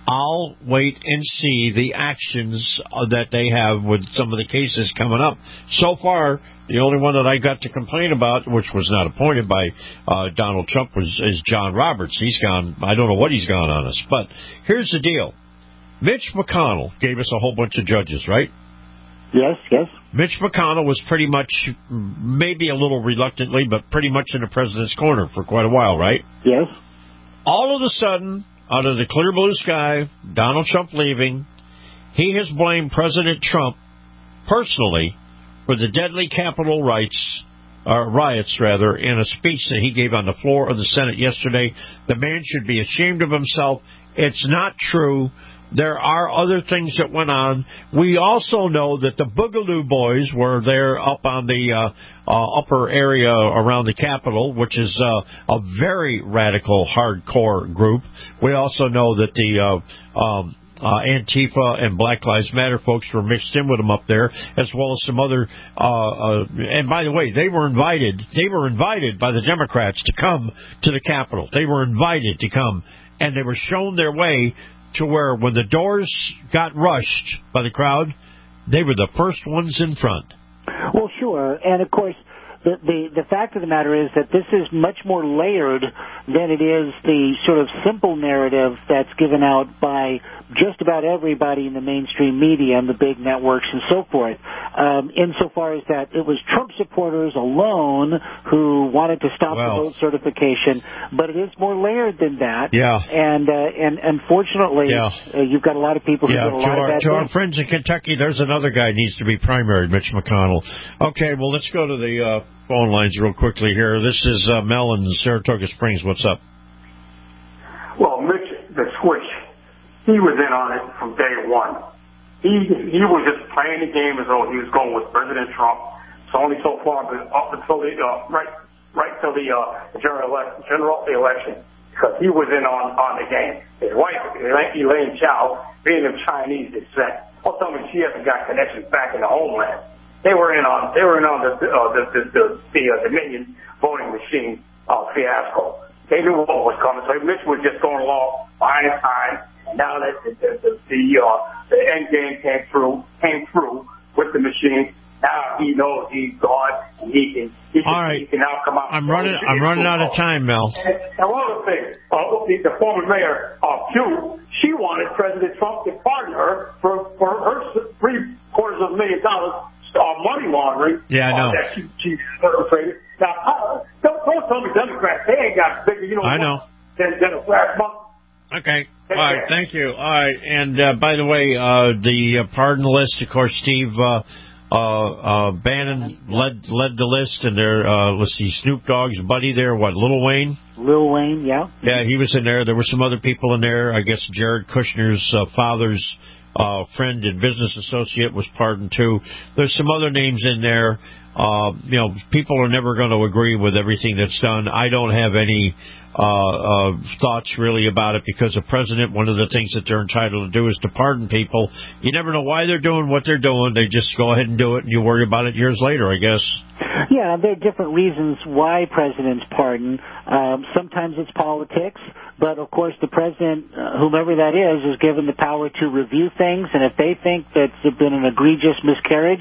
Speaker 5: I'll wait and see the actions that they have with some of the cases coming up. So far, the only one that I got to complain about, which was not appointed by uh, Donald Trump, was is John Roberts. He's gone. I don't know what he's gone on us. But here's the deal. Mitch McConnell gave us a whole bunch of judges, right?
Speaker 6: Yes, yes.
Speaker 5: Mitch McConnell was pretty much, maybe a little reluctantly, but pretty much in the president's corner for quite a while, right?
Speaker 6: Yes.
Speaker 5: All of a sudden, out of the clear blue sky, Donald Trump leaving, he has blamed President Trump personally for the deadly Capitol rights, uh, riots, rather, in a speech that he gave on the floor of the Senate yesterday. The man should be ashamed of himself. It's not true. There are other things that went on. We also know that the Boogaloo Boys were there up on the uh, uh, upper area around the Capitol, which is uh, a very radical, hardcore group. We also know that the uh, um, uh, Antifa and Black Lives Matter folks were mixed in with them up there, as well as some other. Uh, uh, and by the way, they were invited. They were invited by the Democrats to come to the Capitol. They were invited to come, and they were shown their way to where when the doors got rushed by the crowd, they were the first ones in front.
Speaker 6: Well, sure. And, of course, the, the, the fact of the matter is that this is much more layered than it is the sort of simple narrative that's given out by just about everybody in the mainstream media and the big networks and so forth, um, insofar as that it was Trump supporters alone who wanted to stop well, the vote certification, but it is more layered than that.
Speaker 5: Yeah.
Speaker 6: And, uh, and unfortunately, yeah. uh, you've got a lot of people who
Speaker 5: yeah.
Speaker 6: get a lot
Speaker 5: to our,
Speaker 6: of that.
Speaker 5: To our friends in Kentucky, there's another guy who needs to be primaried, Mitch McConnell. Okay, well, let's go to the uh, phone lines real quickly here. This is uh, Mel in Saratoga Springs. What's up?
Speaker 2: Well, Mitch, the switch, he was in on it from day one. He he was just playing the game as though he was going with President Trump. It's only so far, but up until the uh, right right till the uh, general election, general election, because he was in on on the game. His wife, Elaine Chao, being of Chinese descent, don't tell me she hasn't got connections back in the homeland. They were in on they were in on the uh, the the the, the uh, Dominion voting machine uh, fiasco. They knew what was coming, so Mitch was just going along buying time. Now that the the the, the, uh, the end game came through, came through with the machine, now he knows he's God. And he can he can,
Speaker 5: All right.
Speaker 2: he can now come out.
Speaker 5: I'm running. I'm running out of time, Mel.
Speaker 2: And, and one other thing, uh, the, the former mayor of Pew, she wanted President Trump to pardon her for for her three quarters of a million dollars uh, money laundering.
Speaker 5: Yeah, I know.
Speaker 2: Uh, that she, she perpetrated. Now, uh, don't, don't tell me Democrats, they ain't got bigger, you know,
Speaker 5: I know.
Speaker 2: than, than a flash mob.
Speaker 5: Okay. All right. Thank you. All right. And uh, by the way, uh, the uh, pardon list, of course, Steve uh, uh, uh, Bannon led led the list, and there, uh, let's see, Snoop Dogg's buddy there, what, Lil Wayne?
Speaker 6: Lil Wayne, yeah.
Speaker 5: Yeah, he was in there. There were some other people in there. I guess Jared Kushner's uh, father's uh, friend and business associate was pardoned too. There's some other names in there. Uh, you know, people are never going to agree with everything that's done. I don't have any uh, uh, thoughts really about it because the president, one of the things that they're entitled to do is to pardon people. You never know why they're doing what they're doing. They just go ahead and do it, and you worry about it years later, I guess.
Speaker 6: Yeah, there are different reasons why presidents pardon. Um, sometimes it's politics, but of course the president, uh, whomever that is, is given the power to review things, and if they think that there's been an egregious miscarriage,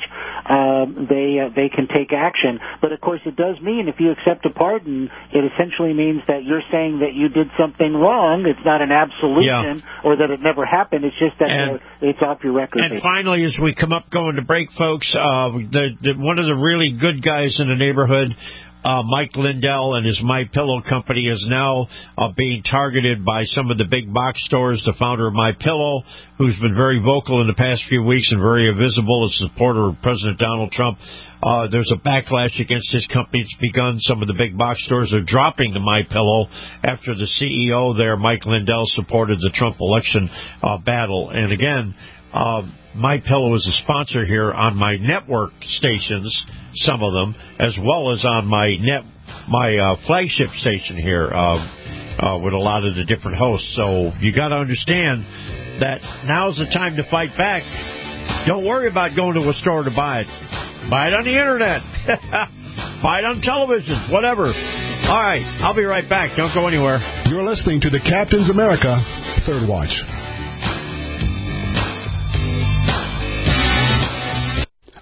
Speaker 6: um, they uh, they can take action. But of course it does mean if you accept a pardon, it essentially means that you're saying that you did something wrong. It's not an absolution yeah. or that it never happened. It's just that and, it's off your record.
Speaker 5: And finally, as we come up going to break, folks, uh, the, the one of the really good guys in the neighborhood, uh, Mike Lindell and his My Pillow company, is now uh, being targeted by some of the big box stores. The founder of My Pillow, who's been very vocal in the past few weeks and very visible as a supporter of President Donald Trump. Uh, there's a backlash against his company. It's begun. Some of the big box stores are dropping the My Pillow after the C E O there, Mike Lindell, supported the Trump election uh, battle. And again, uh, My Pillow is a sponsor here on my network stations, some of them, as well as on my net, my uh, flagship station here uh, uh, with a lot of the different hosts. So you got to understand that now's the time to fight back. Don't worry about going to a store to buy it. Buy it on the internet. Buy it on television. Whatever. All right. I'll be right back. Don't go anywhere.
Speaker 3: You're listening to the Captain's America Third Watch.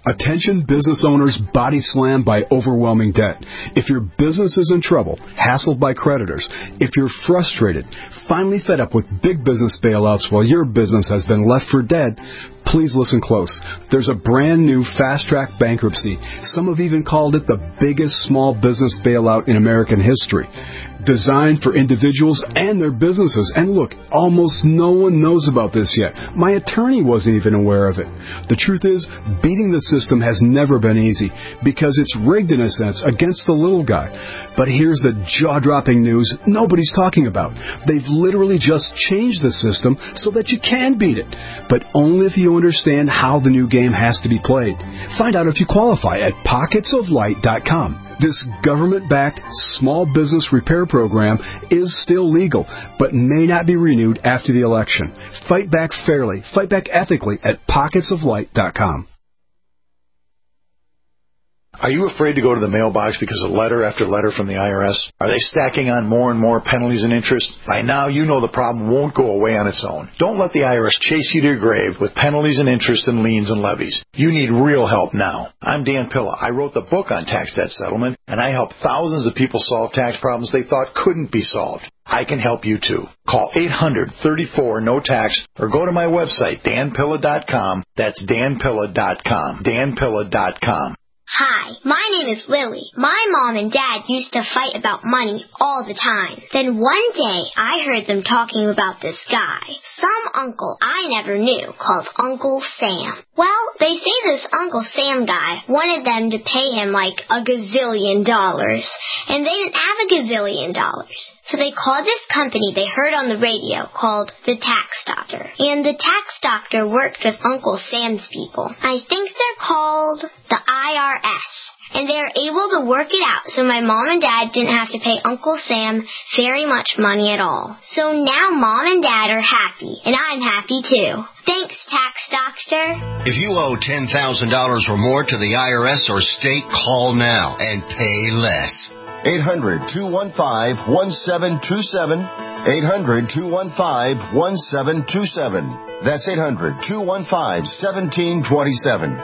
Speaker 3: Attention business owners body slammed by overwhelming debt. If your business is in trouble, hassled by creditors, if you're frustrated, finally fed up with big business bailouts while your business has been left for dead, please listen close. There's a brand new fast-track bankruptcy. Some have even called it the biggest small business bailout in American history. Designed for individuals and their businesses. And look, almost no one knows about this yet. My attorney wasn't even aware of it. The truth is, beating the system has never been easy because it's rigged in a sense against the little guy. But here's the jaw-dropping news nobody's talking about. They've literally just changed the system so that you can beat it, but only if you understand how the new game has to be played. Find out if you qualify at pockets of light dot com. This government-backed small business repair program is still legal, but may not be renewed after the election. Fight back fairly, fight back ethically at pockets of light dot com.
Speaker 7: Are you afraid to go to the mailbox because of letter after letter from the I R S? Are they stacking on more and more penalties and interest? By now, you know the problem won't go away on its own. Don't let the I R S chase you to your grave with penalties and interest and liens and levies. You need real help now. I'm Dan Pilla. I wrote the book on tax debt settlement, and I help thousands of people solve tax problems they thought couldn't be solved. I can help you too. Call eight hundred, thirty-four, no tax or go to my website, dan pilla dot com. That's dan pilla dot com. dan pilla dot com.
Speaker 8: Hi, my name is Lily. My mom and dad used to fight about money all the time. Then one day, I heard them talking about this guy, some uncle I never knew, called Uncle Sam. Well, they say this Uncle Sam guy wanted them to pay him like a gazillion dollars, and they didn't have a gazillion dollars. So they called this company they heard on the radio called the Tax Doctor. And the Tax Doctor worked with Uncle Sam's people. I think they're called the I R S. And they were able to work it out so my mom and dad didn't have to pay Uncle Sam very much money at all. So now mom and dad are happy, and I'm happy too. Thanks, Tax Doctor.
Speaker 13: If you owe ten thousand dollars or more to the I R S or state, call now and pay less. eight hundred, two one five, one seven two seven. eight hundred, two one five, one seven two seven. That's eight hundred, two one five, one seven two seven.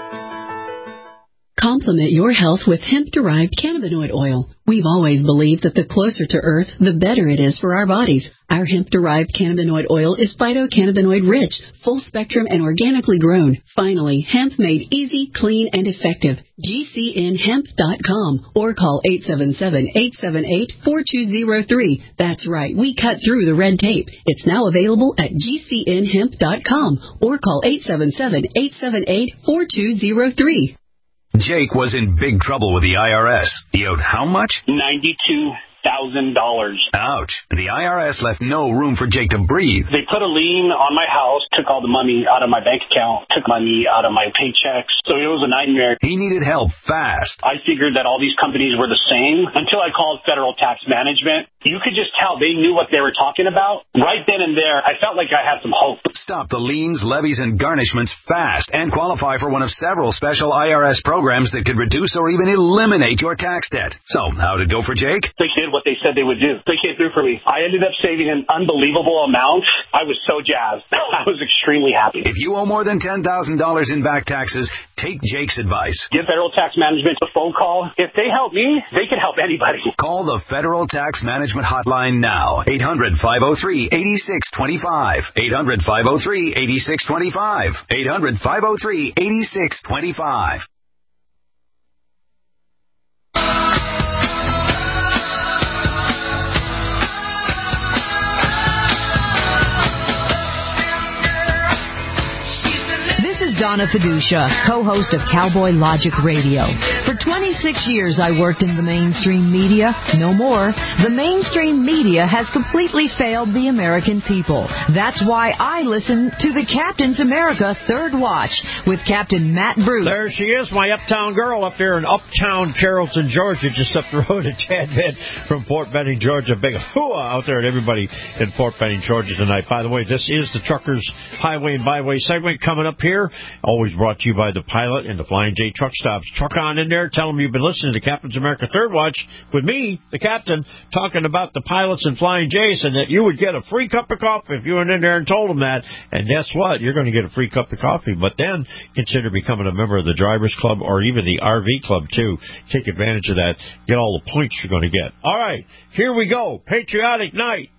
Speaker 24: Complement your health with hemp-derived cannabinoid oil. We've always believed that the closer to Earth, the better it is for our bodies. Our hemp-derived cannabinoid oil is phytocannabinoid-rich, full-spectrum, and organically grown. Finally, hemp made easy, clean, and effective. G C N hemp dot com or call eight seven seven, eight seven eight, four two zero three. That's right, we cut through the red tape. It's now available at G C N hemp dot com or call eight seven seven, eight seven eight, four two zero three.
Speaker 25: Jake was in big trouble with the I R S. He owed how much?
Speaker 26: ninety-two thousand dollars.
Speaker 25: Ouch. The I R S left no room for Jake to breathe.
Speaker 26: They put a lien on my house, took all the money out of my bank account, took money out of my paychecks. So it was a nightmare.
Speaker 25: He needed help fast.
Speaker 26: I figured that all these companies were the same until I called Federal Tax Management. You could just tell they knew what they were talking about. Right then and there, I felt like I had some hope.
Speaker 25: Stop the liens, levies, and garnishments fast and qualify for one of several special I R S programs that could reduce or even eliminate your tax debt. So, how'd it go for Jake?
Speaker 26: They did what they said they would do. They came through for me. I ended up saving an unbelievable amount. I was so jazzed. I was extremely happy.
Speaker 25: If you owe more than ten thousand dollars in back taxes, take Jake's advice.
Speaker 26: Give Federal Tax Management a phone call. If they help me, they can help anybody.
Speaker 25: Call the Federal Tax Management Hotline now. eight hundred, five oh three, eight six two five. eight hundred, five oh three, eight six two five. eight hundred, five oh three, eight six two five.
Speaker 27: Donna Fiducia, co-host of Cowboy Logic Radio. For twenty-six years, I worked in the mainstream media. No more. The mainstream media has completely failed the American people. That's why I listen to the Captain's America Third Watch with Captain Matt Bruce.
Speaker 5: There she is, my uptown girl up there in uptown Carrollton, Georgia, just up the road a tad bit from Fort Benning, Georgia. Big hooah out there to everybody in Fort Benning, Georgia tonight. By the way, this is the Truckers Highway and Byway segment coming up here. Always brought to you by the Pilot and the Flying J Truck Stops. Truck on in there, tell them you've been listening to Captain's America Third Watch with me, the captain, talking about the pilots and Flying J's, and that you would get a free cup of coffee if you went in there and told them that. And guess what? You're going to get a free cup of coffee. But then consider becoming a member of the Drivers Club or even the R V Club, too. Take advantage of that. Get all the points you're going to get. All right, here we go. Patriotic Night.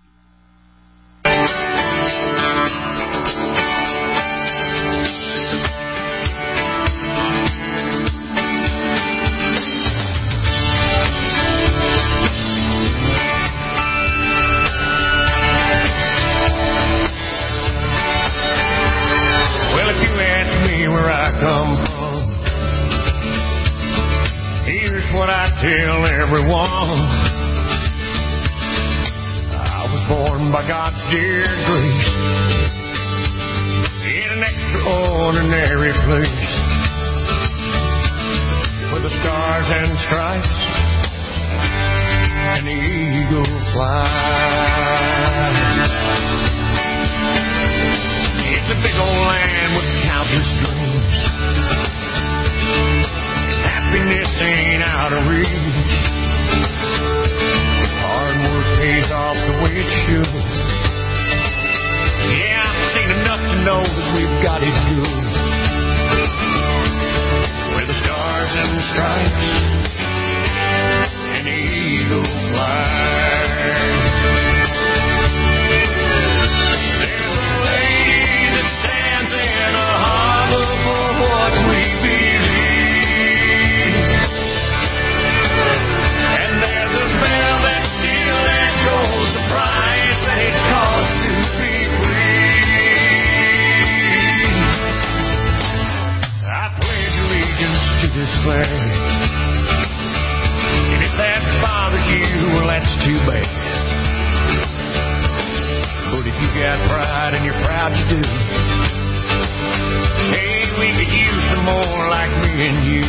Speaker 1: Tell everyone I was born by God's dear grace in an extraordinary place where the stars and stripes and the eagle fly. It's a big old land with countless dreams. Happiness ain't out of reach. Hard work pays off the way it should. Yeah, I've seen enough to know that we've got it good. Where the stars and the stripes and the eagle fly. There's a lady that stands in a harbor for what we believe. Flag. And if that bothers you, well, that's too bad. But if you got pride and you're proud to do, hey, we could use some more like me and you.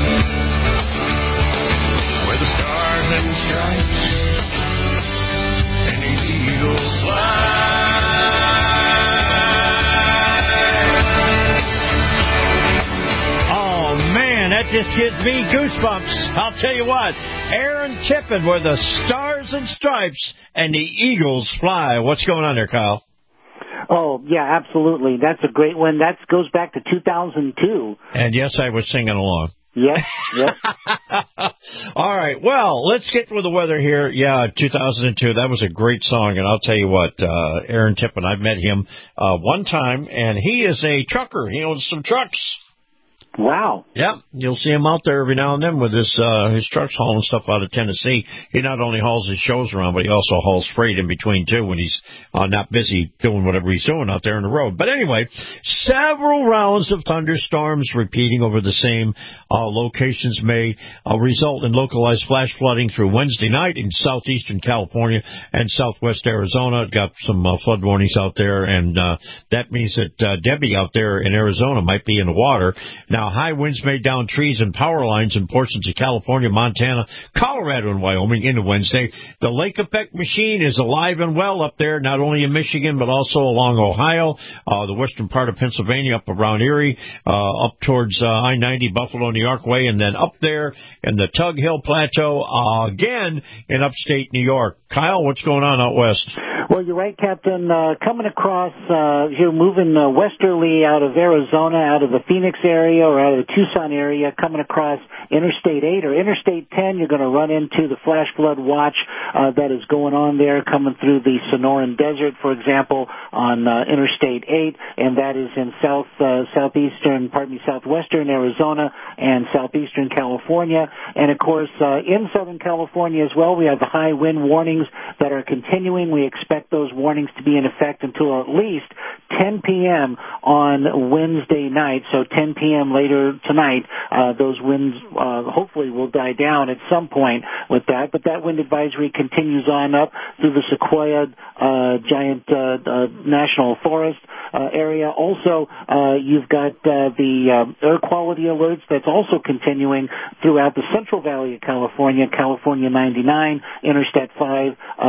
Speaker 1: Where the stars and stripes and the eagles fly.
Speaker 5: That just gives me goosebumps. I'll tell you what, Aaron Tippin with the Stars and Stripes and the Eagles Fly. What's going on there, Kyle?
Speaker 6: Oh, yeah, absolutely. That's a great one. That goes back to two thousand two.
Speaker 5: And yes, I was singing along.
Speaker 6: Yep, yep.
Speaker 5: All right, well, let's get with the weather here. Yeah, two thousand two, that was a great song, and I'll tell you what, uh, Aaron Tippin, I've met him uh, one time, and he is a trucker. He owns some trucks.
Speaker 6: Wow.
Speaker 5: Yep, you'll see him out there every now and then with his uh, his trucks hauling stuff out of Tennessee. He not only hauls his shows around, but he also hauls freight in between, too, when he's uh, not busy doing whatever he's doing out there on the road. But anyway, several rounds of thunderstorms repeating over the same uh, locations may uh, result in localized flash flooding through Wednesday night in southeastern California and southwest Arizona. Got some uh, flood warnings out there, and uh, that means that uh, Debbie out there in Arizona might be in the water. Now, high winds may down trees and power lines in portions of California, Montana, Colorado, and Wyoming into Wednesday. The Lake Effect machine is alive and well up there, not only in Michigan, but also along Ohio, uh, the western part of Pennsylvania, up around Erie, uh, up towards uh, I ninety, Buffalo, New York way, and then up there in the Tug Hill Plateau, uh, again in upstate New York. Kyle, what's going on out west?
Speaker 6: Well, you're right, Captain. Uh, coming across, uh, here moving uh, westerly out of Arizona, out of the Phoenix area or out of the Tucson area, coming across Interstate eight or Interstate ten, you're going to run into the flash flood watch uh, that is going on there, coming through the Sonoran Desert, for example, on uh, Interstate eight, and that is in south, uh, southeastern, pardon me, southwestern Arizona and southeastern California. And, of course, uh, in Southern California as well, we have the high wind warnings that are continuing. We expect those warnings to be in effect until at least ten p.m. on Wednesday night. So ten p.m. later tonight, uh, those winds uh, hopefully will die down at some point with that. But that wind advisory continues on up through the Sequoia uh, Giant uh, uh, National Forest uh, area. Also, uh, you've got uh, the uh, air quality alerts that's also continuing throughout the Central Valley of California, California ninety-nine, Interstate five, uh, up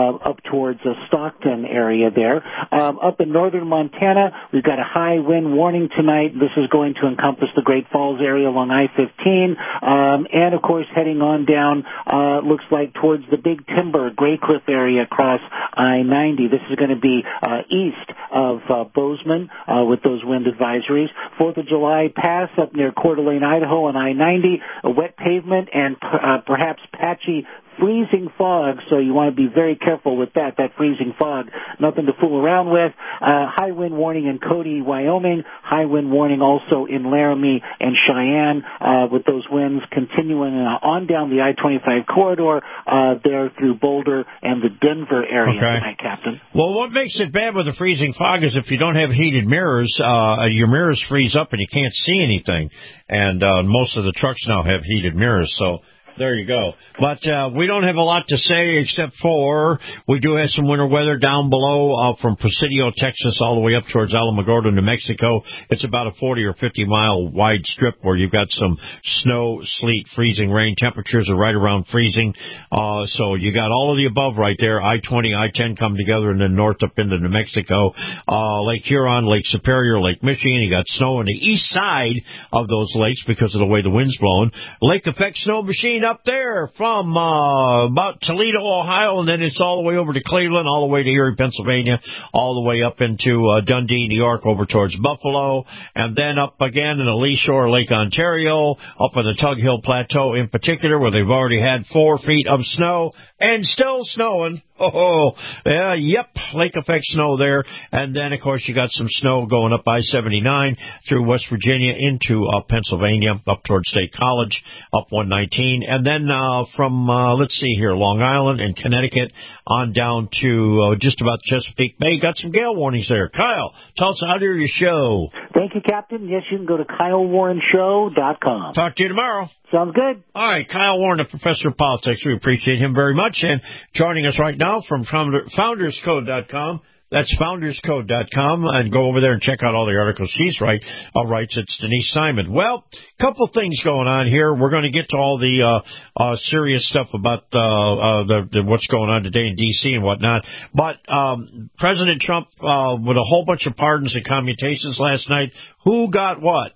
Speaker 6: towards the Stockton area there. Um, up in northern Montana, we've got a high wind warning tonight. This is going to encompass the Great Falls area along I fifteen. Um, and, of course, heading on down, uh, looks like towards the Big Timber, Gray Cliff area across I ninety. This is going to be uh, east of uh, Bozeman uh, with those wind advisories. Fourth of July pass up near Coeur d'Alene, Idaho on I ninety, a wet pavement and uh, perhaps patchy freezing fog, so you want to be very careful with that, that freezing fog. Nothing to fool around with. Uh, high wind warning in Cody, Wyoming. High wind warning also in Laramie and Cheyenne, uh, with those winds continuing uh, on down the I twenty-five corridor, uh, there through Boulder and the Denver area
Speaker 5: okay.
Speaker 6: tonight, Captain.
Speaker 5: Well, what makes it bad with the freezing fog is if you don't have heated mirrors, uh, your mirrors freeze up and you can't see anything. And uh, most of the trucks now have heated mirrors, so there you go. But uh, we don't have a lot to say except for we do have some winter weather down below uh, from Presidio, Texas, all the way up towards Alamogordo, New Mexico. It's about a forty or fifty mile wide strip where you've got some snow, sleet, freezing rain. Temperatures are right around freezing. Uh, so you got all of the above right there. I twenty, I ten come together, and then north up into New Mexico. Uh, Lake Huron, Lake Superior, Lake Michigan. You got snow on the east side of those lakes because of the way the wind's blowing. Lake Effect Snow Machine up there from uh, about Toledo, Ohio, and then it's all the way over to Cleveland, all the way to Erie, Pennsylvania, all the way up into uh, Dundee, New York, over towards Buffalo, and then up again in the lee shore, Lake Ontario, up on the Tug Hill Plateau in particular, where they've already had four feet of snow and still snowing. Oh, yeah, yep, lake effect snow there. And then, of course, you got some snow going up I seventy-nine through West Virginia into uh, Pennsylvania, up towards State College, up one nineteen. And then uh, from, uh, let's see here, Long Island and Connecticut on down to uh, just about Chesapeake Bay. Got some gale warnings there. Kyle, tell us how to hear your show.
Speaker 6: Thank you, Captain. Yes, you can go to Kyle Warren Show dot com.
Speaker 5: Talk to you tomorrow.
Speaker 6: Sounds good.
Speaker 5: All right, Kyle Warren, the professor of politics. We appreciate him very much. And joining us right now from Founders Code dot com. That's Founders Code dot com, and go over there and check out all the articles she's right. All right, it's Denise Simon. Well, a couple things going on here. We're going to get to all the uh, uh, serious stuff about uh, uh, the, the, what's going on today in D C and whatnot. But um, President Trump, uh, with a whole bunch of pardons and commutations last night, who got what?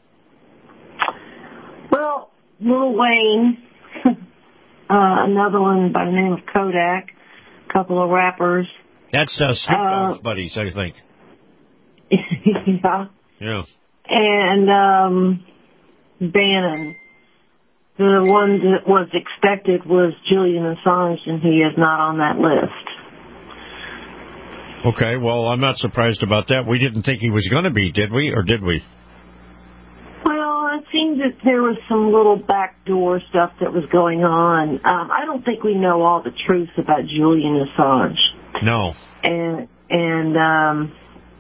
Speaker 9: Well, Lil Wayne, uh, another one by the name of Kodak, a couple of rappers.
Speaker 5: That's uh, Snoop Dogg's
Speaker 9: uh,
Speaker 5: buddies, I think.
Speaker 9: Yeah.
Speaker 5: Yeah.
Speaker 9: And um, Bannon. The one that was expected was Julian Assange, and he is not on that list.
Speaker 5: Okay, well, I'm not surprised about that. We didn't think he was going to be, did we, or did we?
Speaker 9: Well, it seemed that there was some little backdoor stuff that was going on. Um, I don't think we know all the truth about Julian Assange.
Speaker 5: No.
Speaker 9: And and um,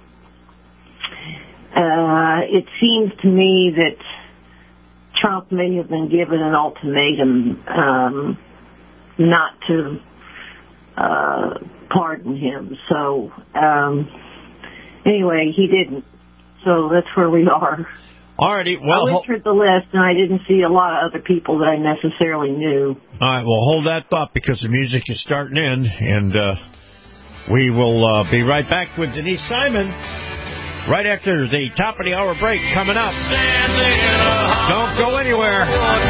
Speaker 9: uh, it seems to me that Trump may have been given an ultimatum um, not to uh, pardon him. So um, anyway, he didn't. So that's where we are.
Speaker 5: Alrighty, well,
Speaker 9: I went through the list, and I didn't see a lot of other people that I necessarily knew.
Speaker 5: All right, well, hold that thought because the music is starting in, and uh, we will uh, be right back with Denise Simon right after the top of the hour break coming up. Don't go anywhere.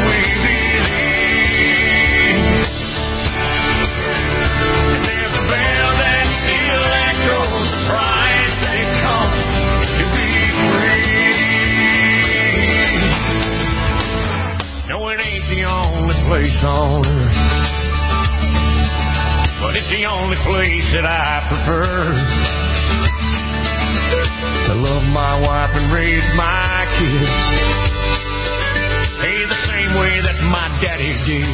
Speaker 1: Place on earth, but it's the only place that I prefer to love my wife and raise my kids, hey, the same way that my daddy did,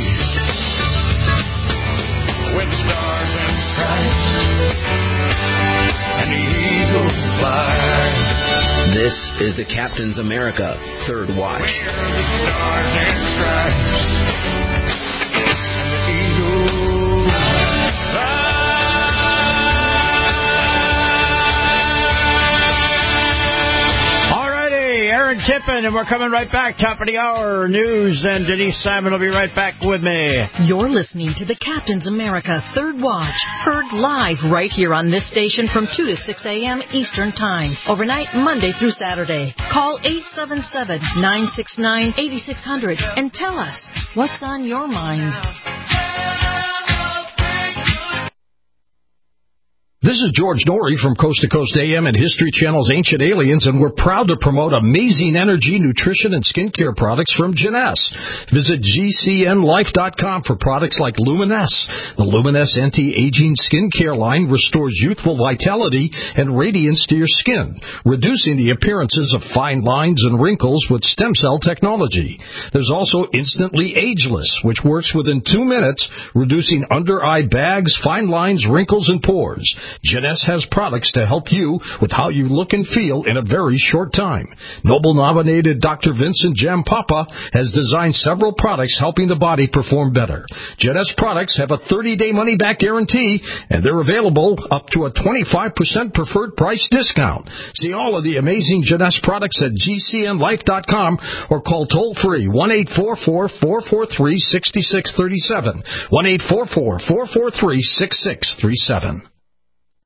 Speaker 1: with the stars and stripes and the eagle flies.
Speaker 10: This is the Captain's America Third Watch.
Speaker 1: Stars and stripes.
Speaker 5: Aaron Tippin, and we're coming right back. Top of the hour news, and Denise Simon will be right back with me.
Speaker 27: You're listening to the Captain's America Third Watch, heard live right here on this station from two to six a.m. Eastern Time, overnight Monday through Saturday. Call eight seven seven, nine six nine, eight six zero zero and tell us what's on your mind.
Speaker 11: This is George Norrie from Coast to Coast A M and History Channel's Ancient Aliens, and we're proud to promote amazing energy, nutrition, and skincare products from Jeunesse. Visit G C N life dot com for products like Luminesse. The Luminesse anti-aging skincare line restores youthful vitality and radiance to your skin, reducing the appearances of fine lines and wrinkles with stem cell technology. There's also Instantly Ageless, which works within two minutes, reducing under-eye bags, fine lines, wrinkles, and pores. Jeunesse has products to help you with how you look and feel in a very short time. Nobel-nominated Doctor Vincent Jampapa has designed several products helping the body perform better. Jeunesse products have a thirty-day money-back guarantee, and they're available up to a twenty-five percent preferred price discount. See all of the amazing Jeunesse products at G C N life dot com or call toll-free one eight four four, four four three, six six three seven, one eight four four, four four three, six six three seven.